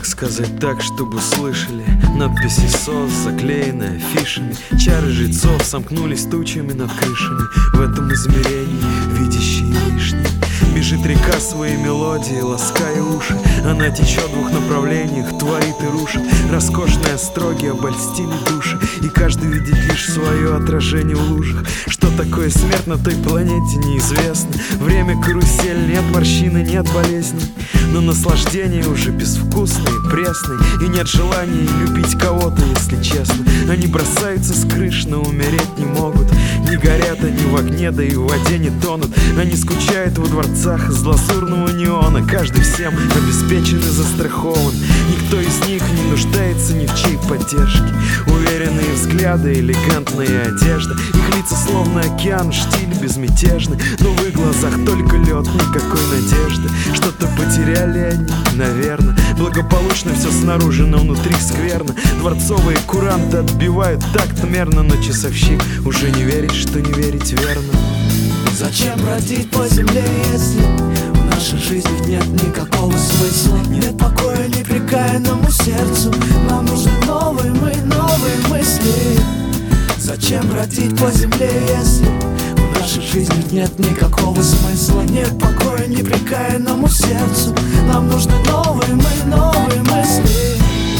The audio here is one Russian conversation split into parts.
Как сказать так, чтобы слышали? Надписи СОС, заклеенные афишами. Чары жрецов сомкнулись тучами над крышами. В этом измерении видящие лишние. Бежит река своей мелодии, лаская уши. Она течет в двух направлениях, творит и рушит. Роскошные остроги обольстили души, и каждый видит лишь свое отражение в лужах. Что такое смерть на той планете, неизвестно. Время карусель, нет морщины, нет болезней. Но наслаждение уже безвкусное и пресное. И нет желания любить кого-то, если честно. Они бросаются с крыш, но умереть не могут. Не горят они в огне, да и в воде не тонут. Они скучают во дворцах из лазурного неона. Каждый всем обеспечен и застрахован. Никто из них не нуждается ни в чьей поддержке. Уверенные взгляды, элегантная одежда. Их лица словно океан, штиль безмятежный. Но в их глазах только лед, никакой надежды. Что-то потеряли они, наверное. Благополучно все снаружи, но внутри скверно. Дворцовые куранты отбивают такт мерно. Но часовщик уже не верит, что не верить верно. Зачем бродить по земле, если в нашей жизни нет никакого смысла? Нет покоя непрекаянному сердцу. Нам нужны новые мысли. Зачем бродить по земле, если в нашей жизни нет никакого смысла? Нет покоя непрекаянному сердцу. Нам нужны новые мысли.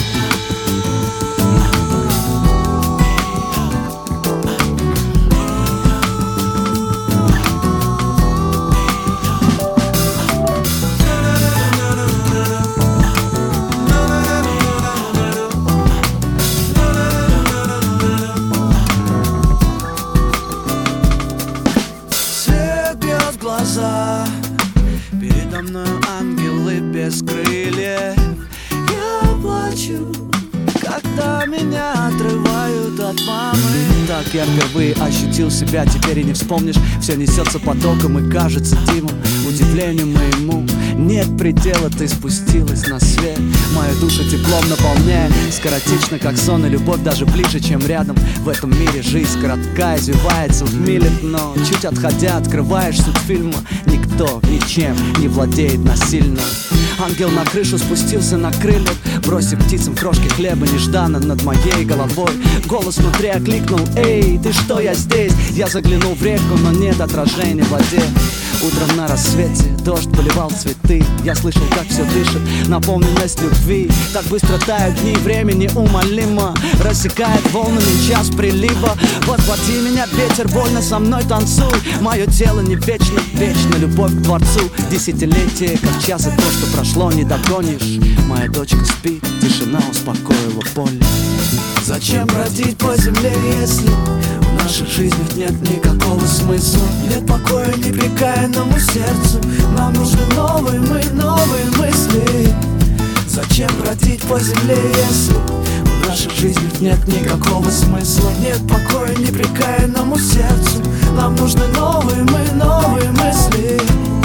Передо мной ангелы без крыльев. Я плачу, когда меня отрывают от мамы. Так я впервые ощутил себя, теперь и не вспомнишь. Все несется потоком и кажется димом. Удивлению моему нет предела, ты спустилась на свет. Мою душу теплом наполняя. Скоротечно, как сон, и любовь даже ближе, чем рядом. В этом мире жизнь коротка, извивается в миле. Но чуть отходя, открываешь суть фильма. Никто ничем не владеет насильно. Ангел на крышу спустился на крыльях, бросив птицам крошки хлеба нежданно над моей головой. Голос внутри окликнул: эй, ты что, я здесь? Я заглянул в реку, но нет отражения в воде. Утром на рассвете дождь поливал цветы. Я слышал, как все дышит, наполненность любви. Так быстро тают дни, время неумолимо рассекает волнами час прилива. Подхвати меня, ветер, больно со мной танцуй. Мое тело не вечно, вечно любовь к дворцу. Десятилетия, как час, и то, что прошло, не догонишь. Моя дочка спит, тишина успокоила боль. Зачем бродить по земле, если в нашей жизни нет никакого смысла? Нет покоя непрекаянному сердцу. Нам нужны новые мысли. Зачем бродить по земле, если в нашей жизни нет никакого смысла? Нет покоя непрекаянному сердцу. Нам нужны новые мысли.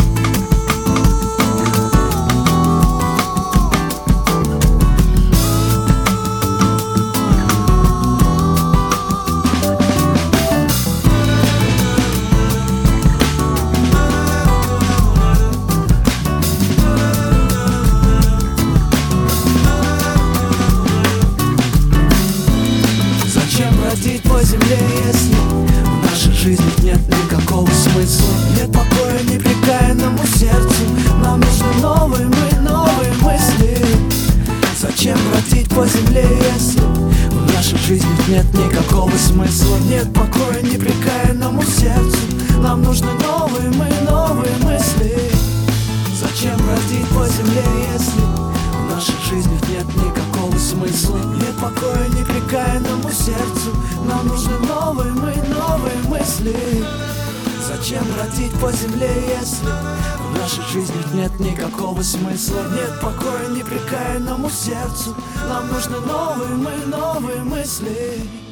Бродить по земле, если в нашей жизни нет никакого смысла? Нет покоя непрекаянному сердцу. Нам нужны новые мысли. Зачем бродить по земле, если в нашей жизни нет никакого смысла? Нет покоя непрекаянному сердцу. Нам нужны новые мысли. Зачем бродить по земле, если в нашей жизни нет никакого смысла? Нет покоя непрекаянному сердцу. Нам нужны новые мысли. Зачем бродить по земле, если в нашей жизни нет никакого смысла? Нет покоя непрекаянному сердцу. Нам нужны новые мысли.